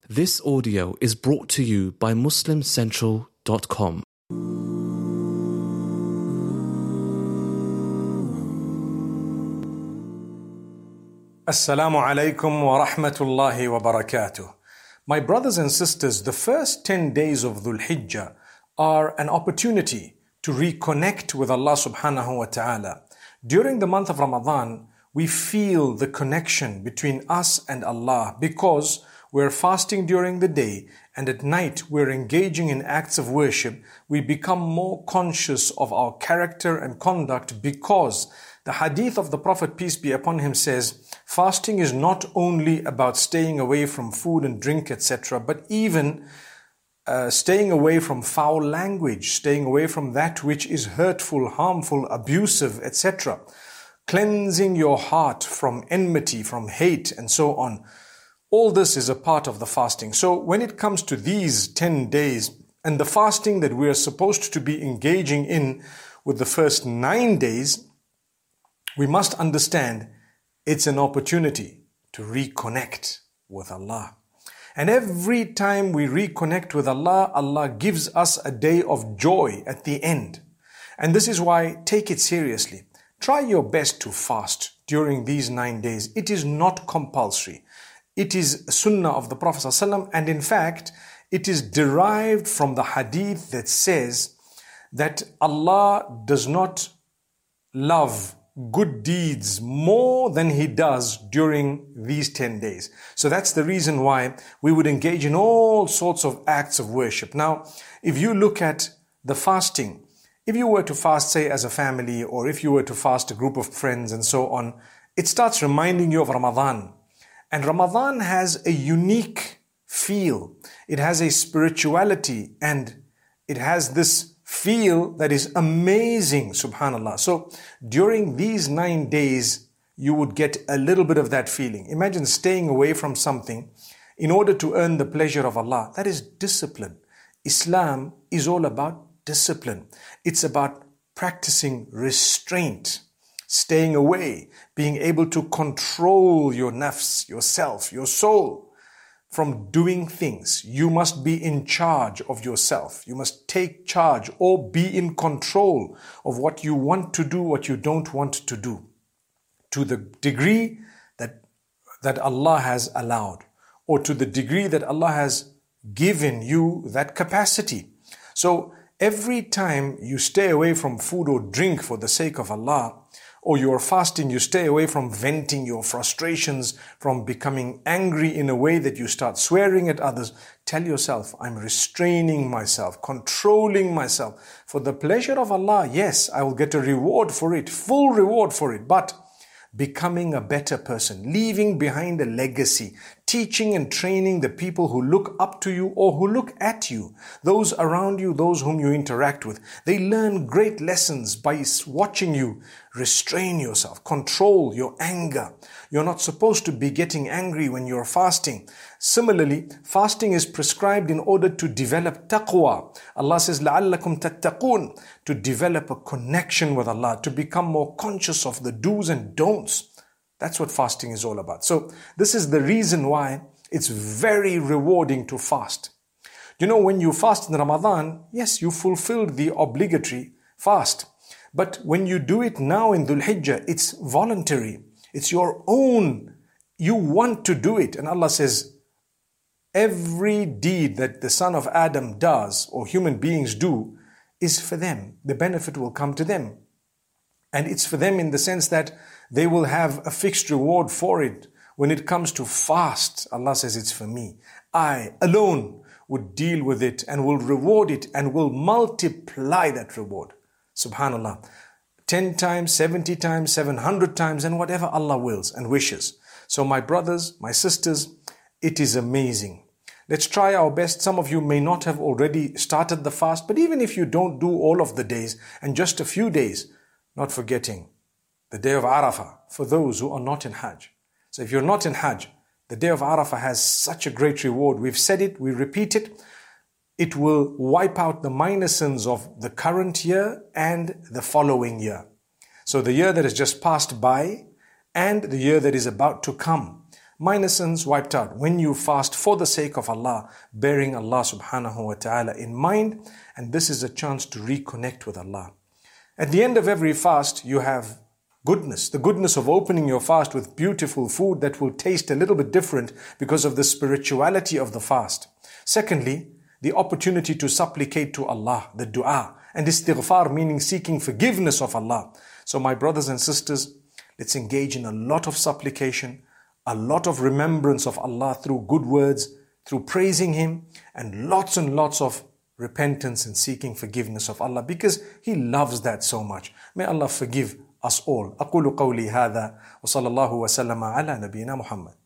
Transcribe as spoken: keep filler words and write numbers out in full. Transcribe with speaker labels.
Speaker 1: This audio is brought to you by Muslim Central dot com.
Speaker 2: Assalamu alaikum wa rahmatullahi wa barakatuh. My brothers and sisters, the first ten days of Dhul Hijjah are an opportunity to reconnect with Allah subhanahu wa ta'ala. During the month of Ramadan, we feel the connection between us and Allah because we're fasting during the day and at night we're engaging in acts of worship. We become more conscious of our character and conduct because the hadith of the Prophet, peace be upon him, says fasting is not only about staying away from food and drink, et cetera, but even uh, staying away from foul language, staying away from that which is hurtful, harmful, abusive, et cetera. Cleansing your heart from enmity, from hate, and so on. All this is a part of the fasting. So when it comes to these ten days and the fasting that we are supposed to be engaging in with the first nine days, we must understand it's an opportunity to reconnect with Allah. And every time we reconnect with Allah, Allah gives us a day of joy at the end. And this is why take it seriously. Try your best to fast during these nine days. It is not compulsory. It is sunnah of the Prophet ﷺ, and in fact, it is derived from the hadith that says that Allah does not love good deeds more than He does during these ten days. So that's the reason why we would engage in all sorts of acts of worship. Now, if you look at the fasting, if you were to fast, say, as a family, or if you were to fast a group of friends and so on, it starts reminding you of Ramadan. And Ramadan has a unique feel. It has a spirituality and it has this feel that is amazing, subhanAllah. So during these nine days, you would get a little bit of that feeling. Imagine staying away from something in order to earn the pleasure of Allah. That is discipline. Islam is all about discipline. It's about practicing restraint. Staying away, being able to control your nafs, yourself, your soul from doing things. You must be in charge of yourself. You must take charge or be in control of what you want to do, what you don't want to do, to the degree that, that Allah has allowed, or to the degree that Allah has given you that capacity. So every time you stay away from food or drink for the sake of Allah, or you are fasting, you stay away from venting your frustrations, from becoming angry in a way that you start swearing at others. Tell yourself, I'm restraining myself, controlling myself. For the pleasure of Allah, yes, I will get a reward for it, full reward for it, but becoming a better person, leaving behind a legacy, teaching and training the people who look up to you or who look at you, those around you, those whom you interact with. They learn great lessons by watching you. Restrain yourself, control your anger. You're not supposed to be getting angry when you're fasting. Similarly, fasting is prescribed in order to develop taqwa. Allah says, لَعَلَّكُمْ تَتَّقُونَ, to develop a connection with Allah, to become more conscious of the do's and don'ts. That's what fasting is all about. So this is the reason why it's very rewarding to fast. You know, when you fast in Ramadan, yes, you fulfilled the obligatory fast. But when you do it now in Dhul Hijjah, it's voluntary. It's your own. You want to do it. And Allah says, every deed that the son of Adam does or human beings do is for them. The benefit will come to them. And it's for them in the sense that they will have a fixed reward for it. When it comes to fast, Allah says it's for me. I alone would deal with it and will reward it and will multiply that reward. Subhanallah. ten times, seventy times, seven hundred times, and whatever Allah wills and wishes. So my brothers, my sisters, it is amazing. Let's try our best. Some of you may not have already started the fast, but even if you don't do all of the days and just a few days, not forgetting the day of Arafah for those who are not in Hajj. So if you're not in Hajj, the day of Arafah has such a great reward. We've said it, we repeat it. It will wipe out the minor sins of the current year and the following year. So the year that has just passed by and the year that is about to come. minor sins wiped out. When you fast for the sake of Allah, bearing Allah subhanahu wa ta'ala in mind, and this is a chance to reconnect with Allah. At the end of every fast, you have goodness, the goodness of opening your fast with beautiful food that will taste a little bit different because of the spirituality of the fast. Secondly, the opportunity to supplicate to Allah, the dua, and istighfar, meaning seeking forgiveness of Allah. So my brothers and sisters, let's engage in a lot of supplication, a lot of remembrance of Allah through good words, through praising Him, and lots and lots of repentance and seeking forgiveness of Allah, because He loves that so much. May Allah forgive us all. أقول قولي هذا وصلى الله وسلم على نبينا محمد.